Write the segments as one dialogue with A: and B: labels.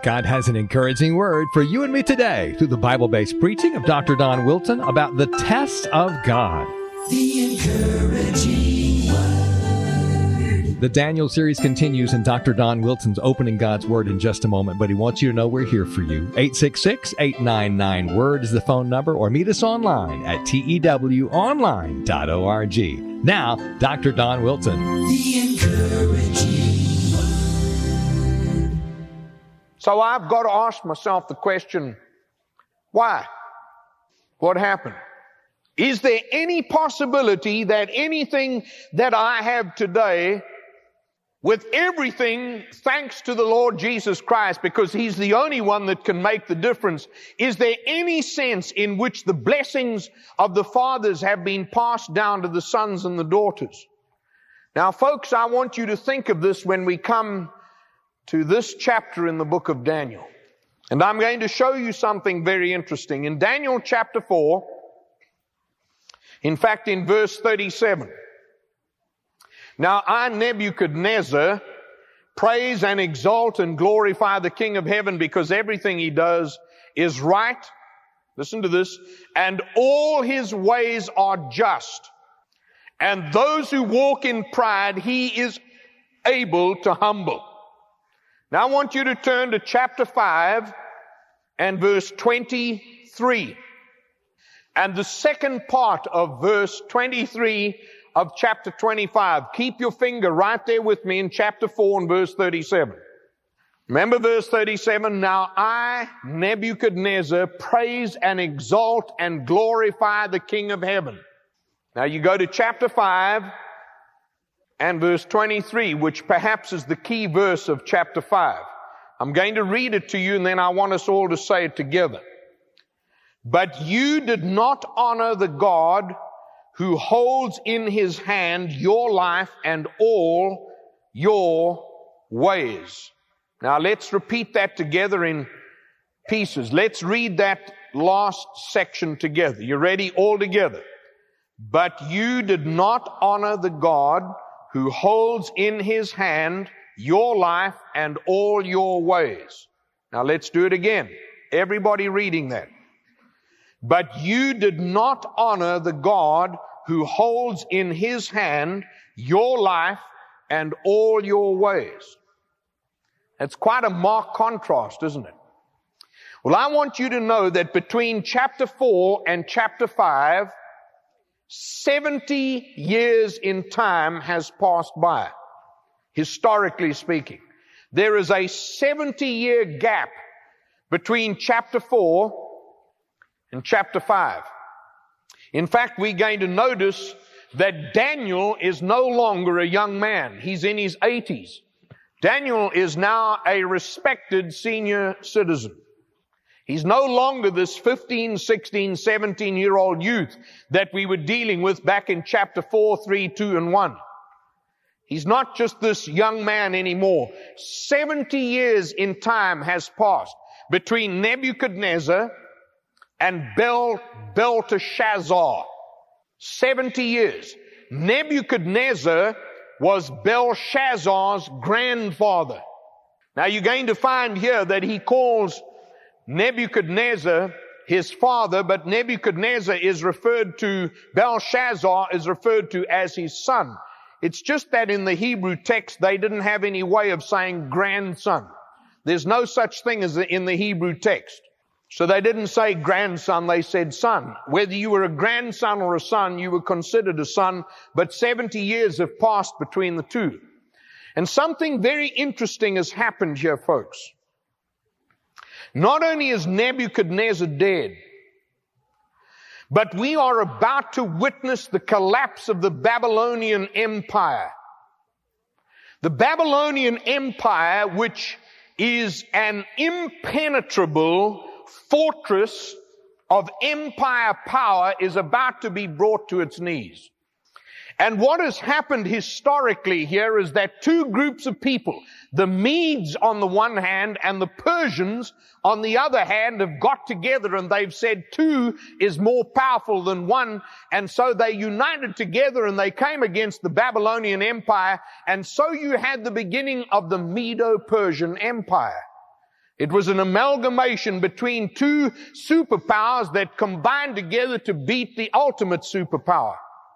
A: God has an encouraging word for you and me today through the Bible-based preaching of Dr. Don Wilson about the test of God.
B: The encouraging word.
A: The Daniel series continues, and Dr. Don Wilson's opening God's Word in just a moment, but he wants you to know we're here for you. 866-899-WORD is the phone number, or meet us online at tewonline.org. Now, Dr. Don Wilson.
B: The encouraging word.
C: So I've got to ask myself the question, why? What happened? Is there any possibility that anything that I have today, with everything, thanks to the Lord Jesus Christ, because He's the only one that can make the difference, is there any sense in which the blessings of the fathers have been passed down to the sons and the daughters? Now, folks, I want you to think of this when we come to this chapter in the book of Daniel. And I'm going to show you something very interesting. In Daniel chapter 4, in fact, in verse 37, now I, Nebuchadnezzar, praise and exalt and glorify the King of heaven, because everything He does is right. Listen to this. And all His ways are just. And those who walk in pride, He is able to humble. Now I want you to turn to chapter 5 and verse 23. And the second part of verse 23 of chapter 25. Keep your finger right there with me in chapter 4 and verse 37. Remember verse 37, now I, Nebuchadnezzar, praise and exalt and glorify the King of heaven. Now you go to chapter 5 and verse 23, which perhaps is the key verse of chapter 5. I'm going to read it to you, and then I want us all to say it together. But you did not honor the God who holds in His hand your life and all your ways. Now let's repeat that together in pieces. Let's read that last section together. You ready? All together. But you did not honor the God who holds in His hand your life and all your ways. Now let's do it again. Everybody reading that. But you did not honor the God who holds in His hand your life and all your ways. That's quite a marked contrast, isn't it? Well, I want you to know that between chapter 4 and chapter 5, 70 years in time has passed by, historically speaking. There is a 70-year gap between chapter 4 and chapter 5. In fact, we're going to notice that Daniel is no longer a young man. He's in his 80s. Daniel is now a respected senior citizen. He's no longer this 15, 16, 17-year-old youth that we were dealing with back in chapter 4, 3, 2, and 1. He's not just this young man anymore. 70 years in time has passed between Nebuchadnezzar and Belteshazzar. 70 years. Nebuchadnezzar was Belshazzar's grandfather. Now you're going to find here that he calls Nebuchadnezzar his father, but Nebuchadnezzar is referred to, Belshazzar is referred to as his son. It's just that in the Hebrew text they didn't have any way of saying grandson. There's no such thing as in the Hebrew text. So they didn't say grandson, they said son. Whether you were a grandson or a son, you were considered a son, but 70 years have passed between the two. And something very interesting has happened here, folks. Not only is Nebuchadnezzar dead, but we are about to witness the collapse of the Babylonian Empire. The Babylonian Empire, which is an impenetrable fortress of empire power, is about to be brought to its knees. And what has happened historically here is that two groups of people, the Medes on the one hand and the Persians on the other hand, have got together and they've said two is more powerful than one. And so they united together and they came against the Babylonian Empire. And so you had the beginning of the Medo-Persian Empire. It was an amalgamation between two superpowers that combined together to beat the ultimate superpower.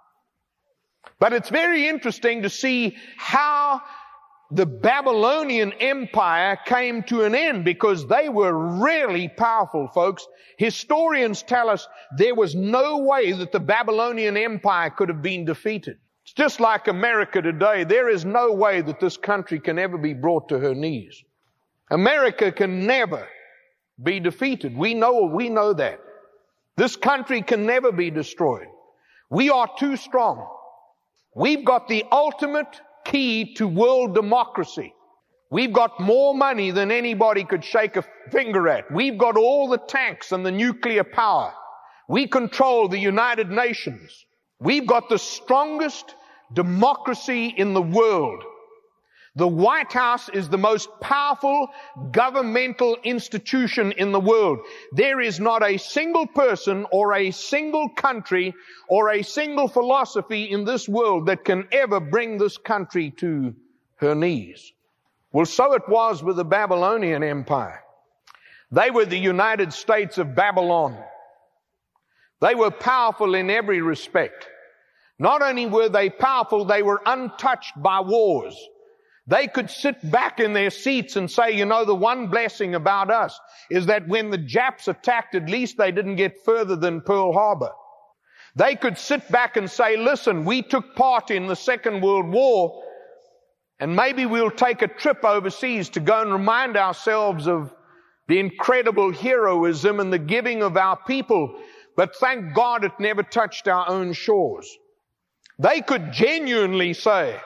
C: But it's very interesting to see how the Babylonian Empire came to an end, because they were really powerful, folks. Historians tell us there was no way that the Babylonian Empire could have been defeated. It's just like America today. There is no way that this country can ever be brought to her knees. America can never be defeated. We know that. This country can never be destroyed. We are too strong. We've got the ultimate key to world democracy. We've got more money than anybody could shake a finger at. We've got all the tanks and the nuclear power. We control the United Nations. We've got the strongest democracy in the world. The White House is the most powerful governmental institution in the world. There is not a single person or a single country or a single philosophy in this world that can ever bring this country to her knees. Well, so it was with the Babylonian Empire. They were the United States of Babylon. They were powerful in every respect. Not only were they powerful, they were untouched by wars. They could sit back in their seats and say, you know, the one blessing about us is that when the Japs attacked, at least they didn't get further than Pearl Harbor. They could sit back and say, listen, we took part in the Second World War, and maybe we'll take a trip overseas to go and remind ourselves of the incredible heroism and the giving of our people. But thank God it never touched our own shores. They could genuinely say.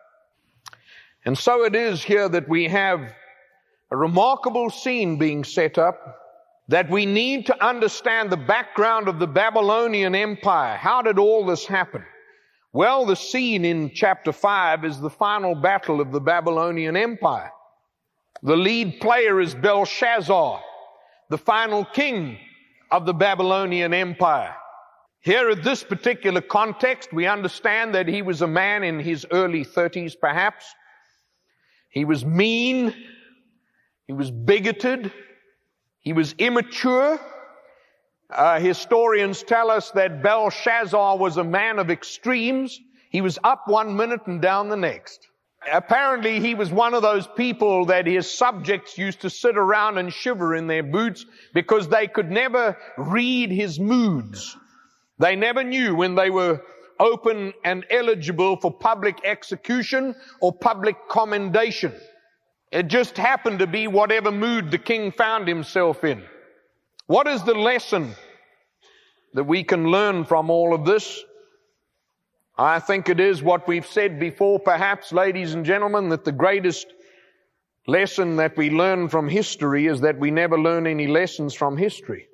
C: And so it is here that we have a remarkable scene being set up, that we need to understand the background of the Babylonian Empire. How did all this happen? Well, the scene in chapter 5 is the final battle of the Babylonian Empire. The lead player is Belshazzar, the final king of the Babylonian Empire. Here at this particular context, we understand that he was a man in his early 30s perhaps. He was mean, he was bigoted, he was immature. Historians tell us that Belshazzar was a man of extremes. He was up one minute and down the next. Apparently he was one of those people that his subjects used to sit around and shiver in their boots because they could never read his moods. They never knew when they were open and eligible for public execution or public commendation. It just happened to be whatever mood the king found himself in. What is the lesson that we can learn from all of this? I think it is what we've said before, perhaps, ladies and gentlemen, that the greatest lesson that we learn from history is that we never learn any lessons from history.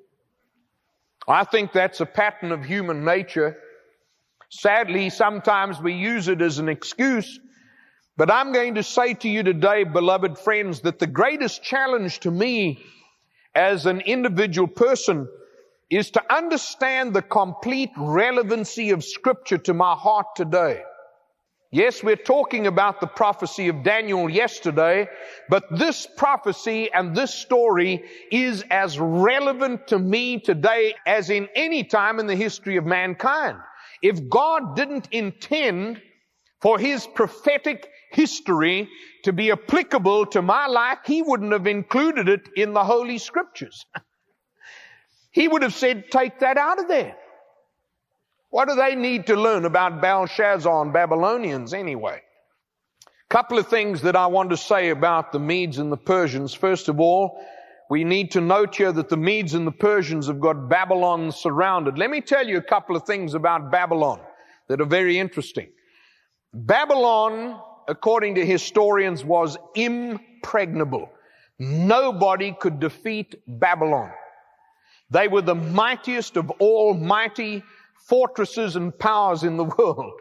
C: I think that's a pattern of human nature. Sadly, sometimes we use it as an excuse, but I'm going to say to you today, beloved friends, that the greatest challenge to me as an individual person is to understand the complete relevancy of Scripture to my heart today. Yes, we're talking about the prophecy of Daniel yesterday, but this prophecy and this story is as relevant to me today as in any time in the history of mankind. If God didn't intend for His prophetic history to be applicable to my life, He wouldn't have included it in the Holy Scriptures. He would have said, take that out of there. What do they need to learn about Belshazzar and Babylonians anyway? Couple of things that I want to say about the Medes and the Persians. First of all, we need to note here that the Medes and the Persians have got Babylon surrounded. Let me tell you a couple of things about Babylon that are very interesting. Babylon, according to historians, was impregnable. Nobody could defeat Babylon. They were the mightiest of all mighty fortresses and powers in the world.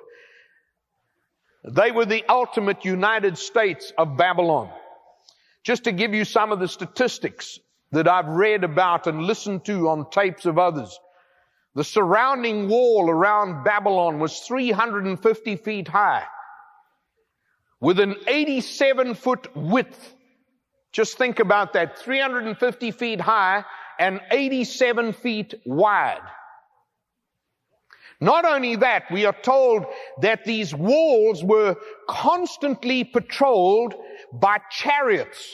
C: They were the ultimate United States of Babylon. Just to give you some of the statistics that I've read about and listened to on tapes of others, the surrounding wall around Babylon was 350 feet high, with an 87-foot width Just think about that, 350 feet high and 87 feet wide. Not only that, we are told that these walls were constantly patrolled by chariots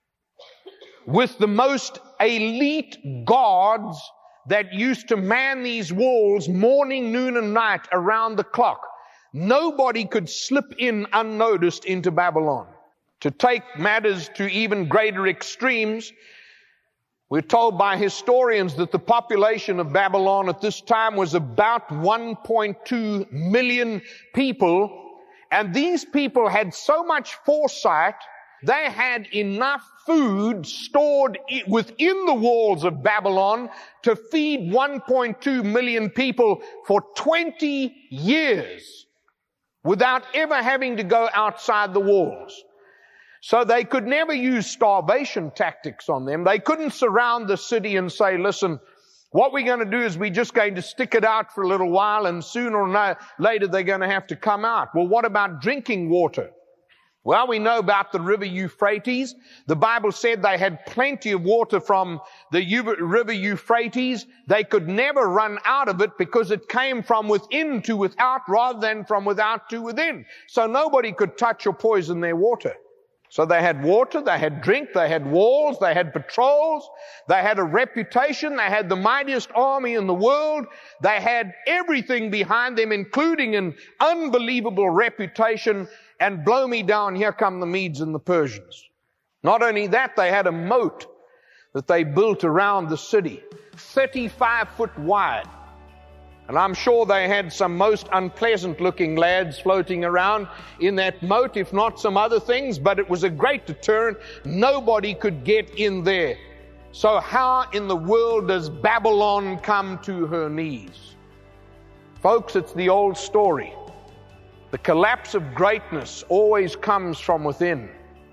C: with the most elite guards that used to man these walls morning, noon, and night around the clock. Nobody could slip in unnoticed into Babylon. To take matters to even greater extremes, we're told by historians that the population of Babylon at this time was about 1.2 million people, and these people had so much foresight, they had enough food stored within the walls of Babylon to feed 1.2 million people for 20 years without ever having to go outside the walls. So they could never use starvation tactics on them. They couldn't surround the city and say, listen, what we're going to do is we're just going to stick it out for a little while and sooner or later they're going to have to come out. Well, what about drinking water? Well, we know about the river Euphrates. The Bible said they had plenty of water from the river Euphrates. They could never run out of it because it came from within to without rather than from without to within. So nobody could touch or poison their water. So they had water, they had drink, they had walls, they had patrols, they had a reputation, they had the mightiest army in the world, they had everything behind them, including an unbelievable reputation, and blow me down, here come the Medes and the Persians. Not only that, they had a moat that they built around the city, 35 foot wide. And I'm sure they had some most unpleasant looking lads floating around in that moat, if not some other things, but it was a great deterrent. Nobody could get in there. So how in the world does Babylon come to her knees? Folks, it's the old story. The collapse of greatness always comes from within,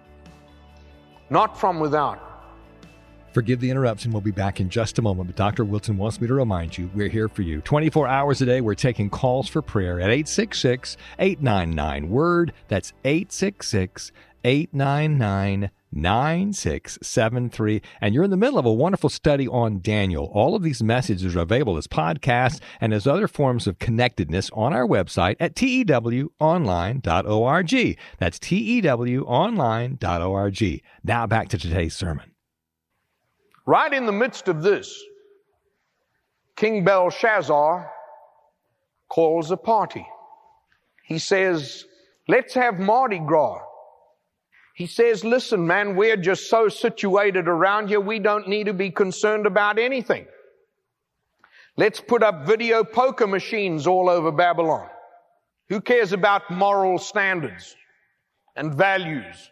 C: not from without.
A: Forgive the interruption. We'll be back in just a moment. But Dr. Wilson wants me to remind you, we're here for you. 24 hours a day, we're taking calls for prayer at 866-899-WORD. That's 866-899-9673. And you're in the middle of a wonderful study on Daniel. All of these messages are available as podcasts and as other forms of connectedness on our website at tewonline.org. That's tewonline.org. Now back to today's sermon.
C: Right in the midst of this, King Belshazzar calls a party. He says, let's have Mardi Gras. He says, listen, man, we're just so situated around here, we don't need to be concerned about anything. Let's put up video poker machines all over Babylon. Who cares about moral standards and values?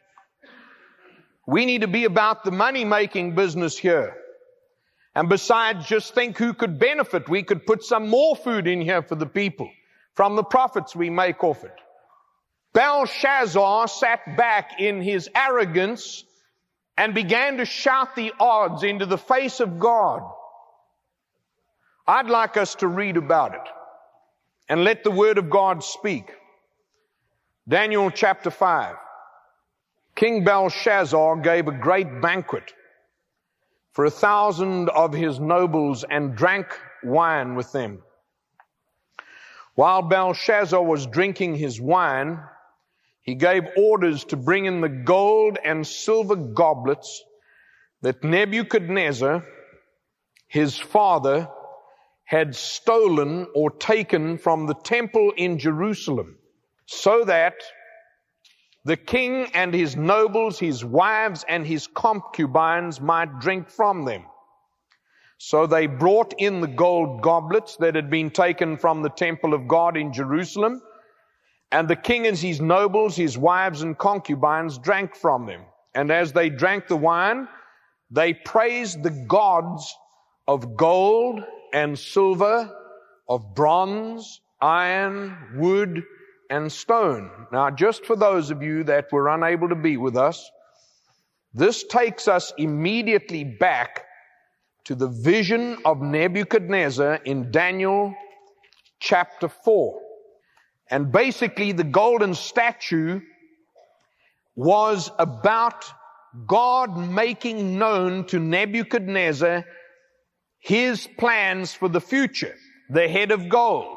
C: We need to be about the money-making business here. And besides, just think who could benefit. We could put some more food in here for the people from the profits we make off it. Belshazzar sat back in his arrogance and began to shout the odds into the face of God. I'd like us to read about it and let the word of God speak. Daniel chapter 5. King Belshazzar gave a great banquet for 1,000 of his nobles and drank wine with them. While Belshazzar was drinking his wine, he gave orders to bring in the gold and silver goblets that Nebuchadnezzar, his father, had stolen or taken from the temple in Jerusalem, so that the king and his nobles, his wives, and his concubines might drink from them. So they brought in the gold goblets that had been taken from the temple of God in Jerusalem, and the king and his nobles, his wives, and concubines drank from them. And as they drank the wine, they praised the gods of gold and silver, of bronze, iron, wood, and stone. Now, just for those of you that were unable to be with us, this takes us immediately back to the vision of Nebuchadnezzar in Daniel chapter 4. And basically, the golden statue was about God making known to Nebuchadnezzar his plans for the future, the head of gold.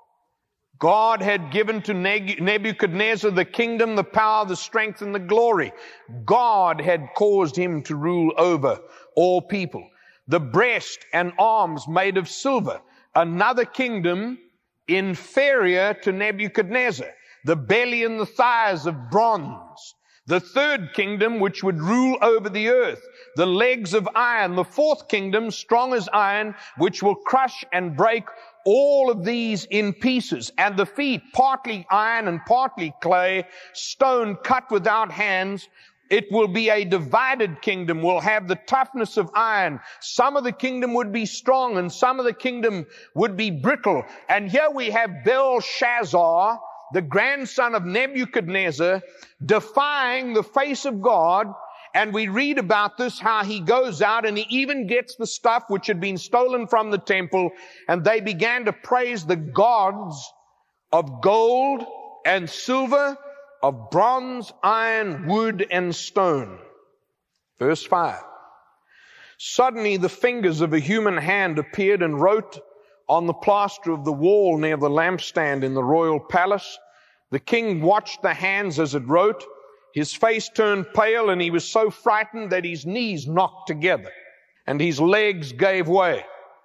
C: God had given to Nebuchadnezzar the kingdom, the power, the strength, and the glory. God had caused him to rule over all people. The breast and arms made of silver, another kingdom inferior to Nebuchadnezzar. The belly and the thighs of bronze. The third kingdom which would rule over the earth. The legs of iron. The fourth kingdom, strong as iron, which will crush and break all of these in pieces. And the feet, partly iron and partly clay, stone cut without hands. It will be a divided kingdom, will have the toughness of iron. Some of the kingdom would be strong and some of the kingdom would be brittle. And here we have Belshazzar, the grandson of Nebuchadnezzar, defying the face of God. And we read about this, how he goes out and he even gets the stuff which had been stolen from the temple, and they began to praise the gods of gold and silver, of bronze, iron, wood, and stone. Verse 5. Suddenly the fingers of a human hand appeared and wrote on the plaster of the wall near the lampstand in the royal palace. The king watched the hands as it wrote. His face turned pale and he was so frightened that his knees knocked together and his legs gave way.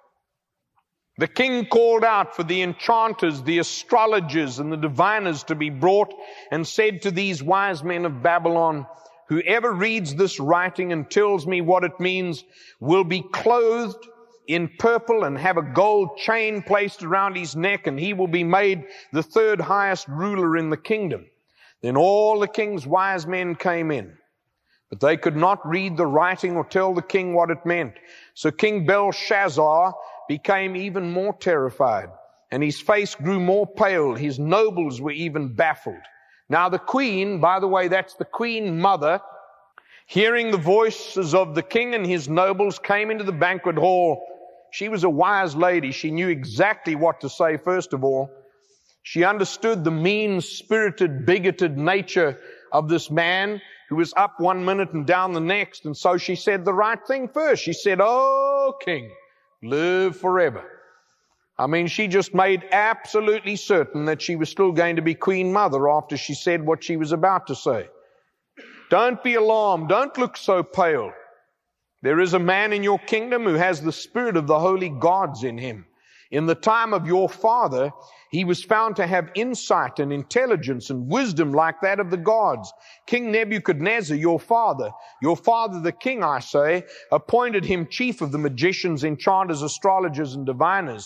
C: The king called out for the enchanters, the astrologers, and the diviners to be brought, and said to these wise men of Babylon, whoever reads this writing and tells me what it means will be clothed in purple and have a gold chain placed around his neck, and he will be made the third highest ruler in the kingdom. Then all the king's wise men came in, but they could not read the writing or tell the king what it meant. So King Belshazzar became even more terrified, and his face grew more pale. His nobles were even baffled. Now the queen, by the way, that's the queen mother, hearing the voices of the king and his nobles, came into the banquet hall. She was a wise lady. She knew exactly what to say, first of all. She understood the mean-spirited, bigoted nature of this man who was up one minute and down the next. And so she said the right thing first. She said, "Oh, king, live forever." I mean, she just made absolutely certain that she was still going to be queen mother after she said what she was about to say. Don't be alarmed. Don't look so pale. There is a man in your kingdom who has the spirit of the holy gods in him. In the time of your father, he was found to have insight and intelligence and wisdom like that of the gods. King Nebuchadnezzar, your father the king, I say, appointed him chief of the magicians, enchanters, astrologers, and diviners.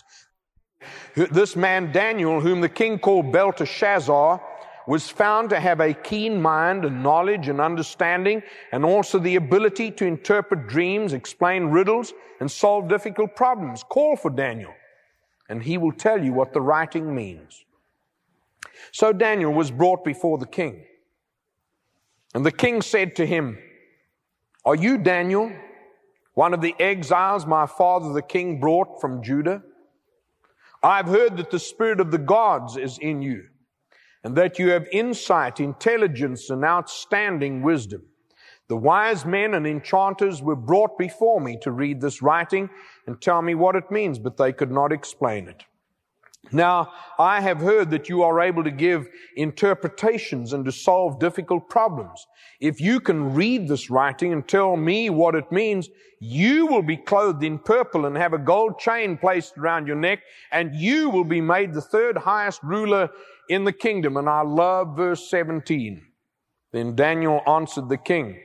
C: This man Daniel, whom the king called Belteshazzar, was found to have a keen mind and knowledge and understanding, and also the ability to interpret dreams, explain riddles, and solve difficult problems. Call for Daniel, and he will tell you what the writing means. So Daniel was brought before the king. And the king said to him, "Are you Daniel, one of the exiles my father the king brought from Judah? I've heard that the spirit of the gods is in you, and that you have insight, intelligence, and outstanding wisdom. The wise men and enchanters were brought before me to read this writing and tell me what it means, but they could not explain it. Now, I have heard that you are able to give interpretations and to solve difficult problems. If you can read this writing and tell me what it means, you will be clothed in purple and have a gold chain placed around your neck, and you will be made the third highest ruler in the kingdom." And I love verse 17. Then Daniel answered the king,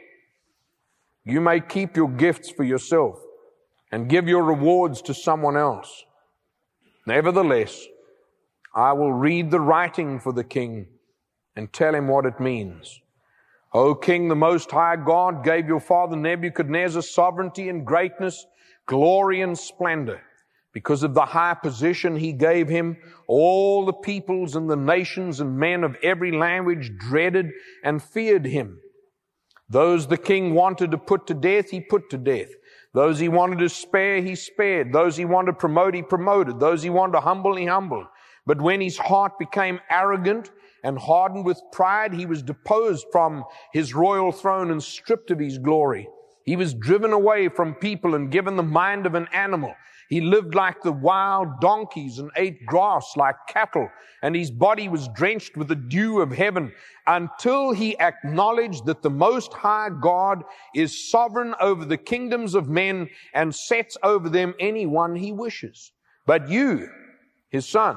C: "You may keep your gifts for yourself and give your rewards to someone else. Nevertheless, I will read the writing for the king and tell him what it means. O king, the most high God gave your father Nebuchadnezzar sovereignty and greatness, glory and splendor. Because of the high position he gave him, all the peoples and the nations and men of every language dreaded and feared him. Those the king wanted to put to death, he put to death. Those he wanted to spare, he spared. Those he wanted to promote, he promoted. Those he wanted to humble, he humbled. But when his heart became arrogant and hardened with pride, he was deposed from his royal throne and stripped of his glory. He was driven away from people and given the mind of an animal. He lived like the wild donkeys and ate grass like cattle, and his body was drenched with the dew of heaven until he acknowledged that the Most High God is sovereign over the kingdoms of men and sets over them anyone he wishes. But you, his son,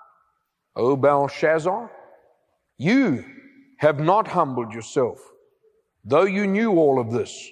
C: O Belshazzar, you have not humbled yourself, though you knew all of this.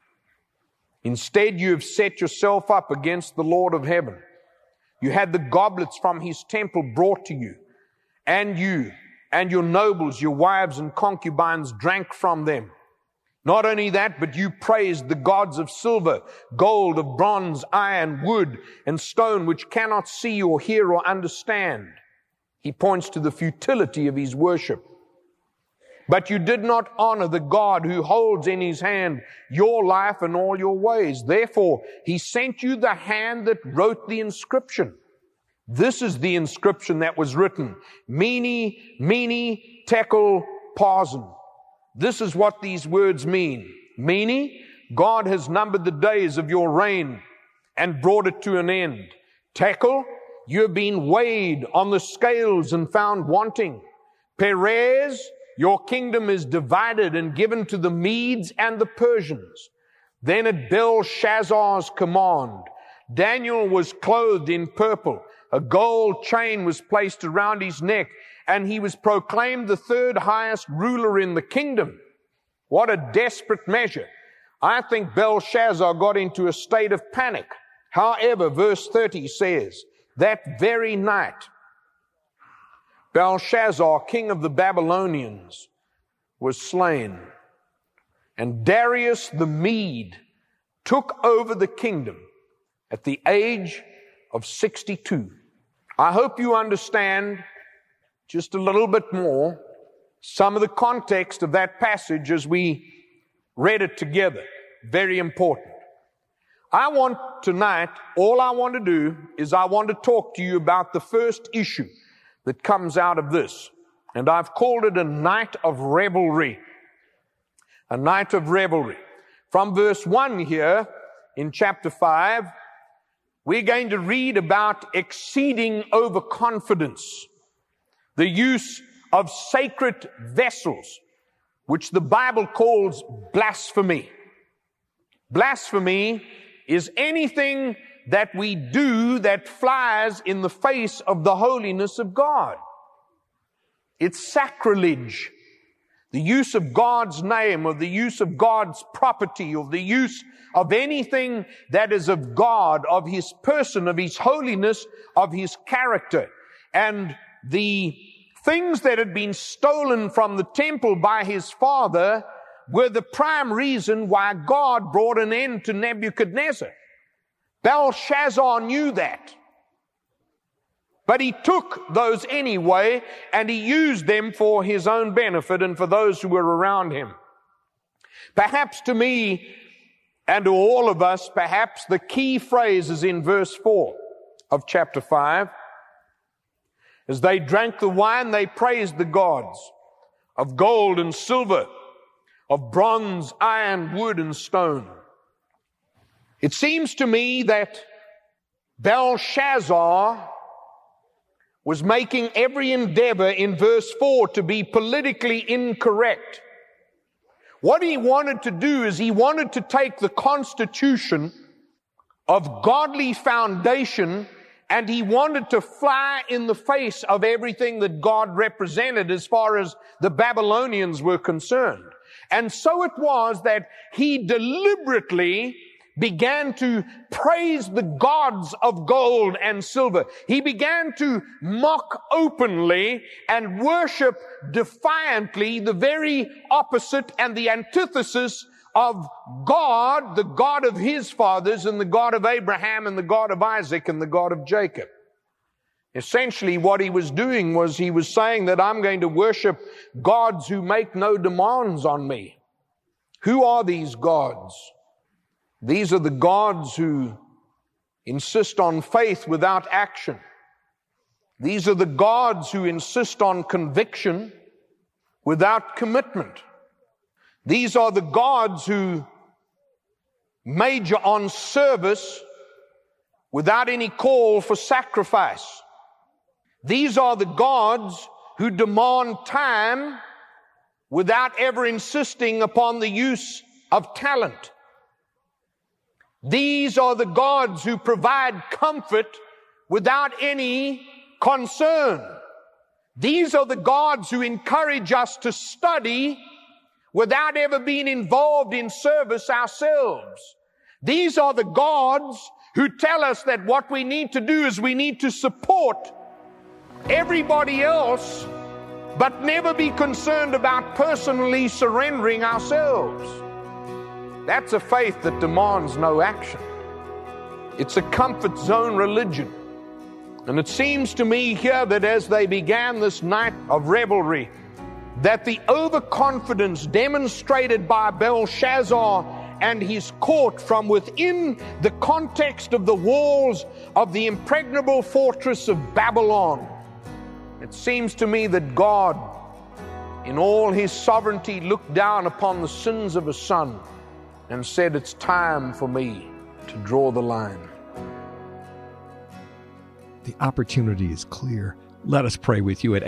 C: Instead, you have set yourself up against the Lord of heaven. You had the goblets from his temple brought to you, and you and your nobles, your wives and concubines drank from them. Not only that, but you praised the gods of silver, gold, of bronze, iron, wood, and stone, which cannot see or hear or understand. He points to the futility of his worship. But you did not honor the God who holds in his hand your life and all your ways. Therefore, he sent you the hand that wrote the inscription. This is the inscription that was written. Mene, Mene, Tekel, Parsin. This is what these words mean. Mene, God has numbered the days of your reign and brought it to an end. Tekel, you have been weighed on the scales and found wanting. Perez, your kingdom is divided and given to the Medes and the Persians. Then at Belshazzar's command, Daniel was clothed in purple. A gold chain was placed around his neck, and he was proclaimed the third highest ruler in the kingdom. What a desperate measure. I think Belshazzar got into a state of panic. However, verse 30 says, that very night, Belshazzar, king of the Babylonians, was slain, and Darius the Mede took over the kingdom at the age of 62. I hope you understand just a little bit more some of the context of that passage as we read it together. Very important. I want tonight, all I want to do is I want to talk to you about the first issue that comes out of this. And I've called it a night of revelry. A night of revelry. From verse 1 here in chapter 5, we're going to read about exceeding overconfidence. The use of sacred vessels, which the Bible calls blasphemy. Blasphemy is anything that we do that flies in the face of the holiness of God. It's sacrilege. The use of God's name, or the use of God's property, or the use of anything that is of God, of his person, of his holiness, of his character. And the things that had been stolen from the temple by his father were the prime reason why God brought an end to Nebuchadnezzar. Belshazzar knew that. But he took those anyway, and he used them for his own benefit and for those who were around him. Perhaps to me and to all of us, perhaps the key phrase is in verse 4 of chapter 5. As they drank the wine, they praised the gods of gold and silver, of bronze, iron, wood, and stone. It seems to me that Belshazzar was making every endeavor in verse 4 to be politically incorrect. What he wanted to do is he wanted to take the constitution of godly foundation, and he wanted to fly in the face of everything that God represented as far as the Babylonians were concerned. And so it was that he deliberately began to praise the gods of gold and silver. He began to mock openly and worship defiantly the very opposite and the antithesis of God, the God of his fathers, and the God of Abraham, and the God of Isaac, and the God of Jacob. Essentially, what he was doing was he was saying that I'm going to worship gods who make no demands on me. Who are these gods? These are the gods who insist on faith without action. These are the gods who insist on conviction without commitment. These are the gods who major on service without any call for sacrifice. These are the gods who demand time without ever insisting upon the use of talent. These are the gods who provide comfort without any concern. These are the gods who encourage us to study without ever being involved in service ourselves. These are the gods who tell us that what we need to do is we need to support everybody else, but never be concerned about personally surrendering ourselves. That's a faith that demands no action. It's a comfort zone religion. And it seems to me here that as they began this night of revelry, that the overconfidence demonstrated by Belshazzar and his court from within the context of the walls of the impregnable fortress of Babylon, it seems to me that God, in all His sovereignty, looked down upon the sins of His Son and said, it's time for me to draw the line.
A: The opportunity is clear. Let us pray with you at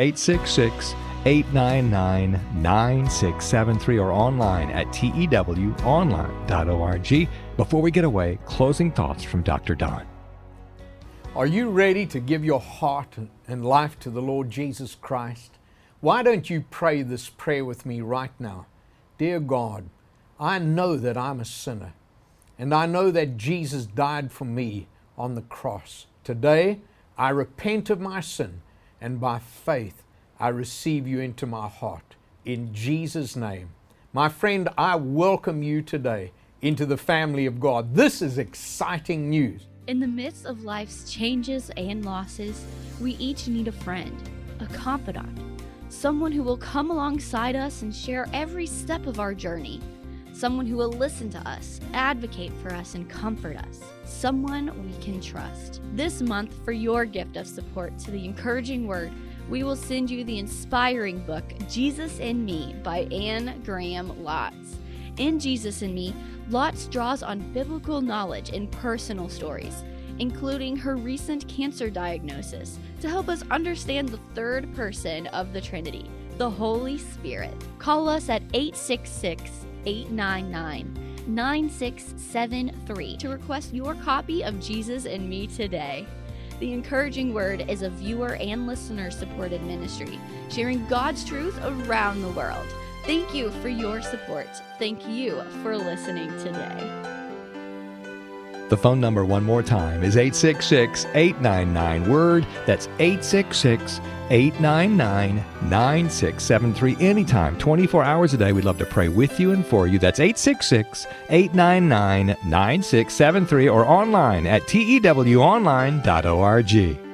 A: 866-899-9673 or online at tewonline.org. Before we get away, closing thoughts from Dr. Don.
D: Are you ready to give your heart and life to the Lord Jesus Christ? Why don't you pray this prayer with me right now? Dear God, I know that I'm a sinner, and I know that Jesus died for me on the cross. Today, I repent of my sin, and by faith, I receive you into my heart. In Jesus' name. My friend, I welcome you today into the family of God. This is exciting news.
E: In the midst of life's changes and losses, we each need a friend, a confidant, someone who will come alongside us and share every step of our journey, someone who will listen to us, advocate for us, and comfort us, someone we can trust. This month, for your gift of support to the encouraging word, we will send you the inspiring book, Jesus and Me by Anne Graham Lotz. In Jesus and Me, Lotz draws on biblical knowledge and personal stories, including her recent cancer diagnosis, to help us understand the third person of the Trinity, the Holy Spirit. Call us at 866-899-9673 to request your copy of Jesus and Me today. The Encouraging Word is a viewer and listener supported ministry, sharing God's truth around the world. Thank you for your support. Thank you for listening today.
A: The phone number one more time is 866-899-WORD. That's 866-899-9673. Anytime, 24 hours a day. We'd love to pray with you and for you. That's 866-899-9673 or online at tewonline.org.